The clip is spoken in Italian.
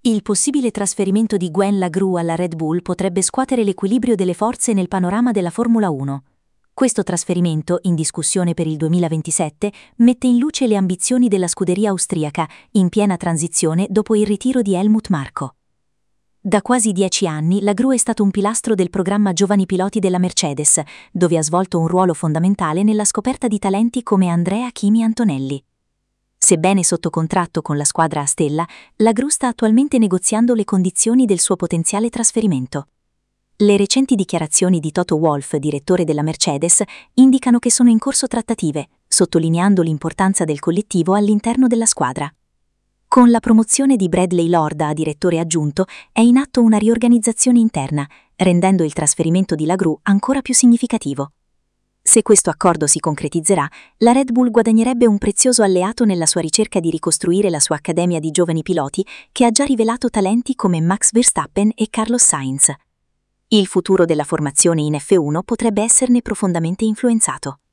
Il possibile trasferimento di Gwen Lagru alla Red Bull potrebbe scuotere l'equilibrio delle forze nel panorama della Formula 1. Questo trasferimento, in discussione per il 2027, mette in luce le ambizioni della scuderia austriaca, in piena transizione dopo il ritiro di Helmut Marko. Da quasi 10 anni Lagru è stato un pilastro del programma Giovani Piloti della Mercedes, dove ha svolto un ruolo fondamentale nella scoperta di talenti come Andrea Kimi Antonelli. Sebbene sotto contratto con la squadra a stella, Lagru sta attualmente negoziando le condizioni del suo potenziale trasferimento. Le recenti dichiarazioni di Toto Wolff, direttore della Mercedes, indicano che sono in corso trattative, sottolineando l'importanza del collettivo all'interno della squadra. Con la promozione di Bradley Lorda a direttore aggiunto, è in atto una riorganizzazione interna, rendendo il trasferimento di Lagru ancora più significativo. Se questo accordo si concretizzerà, la Red Bull guadagnerebbe un prezioso alleato nella sua ricerca di ricostruire la sua accademia di giovani piloti, che ha già rivelato talenti come Max Verstappen e Carlos Sainz. Il futuro della formazione in F1 potrebbe esserne profondamente influenzato.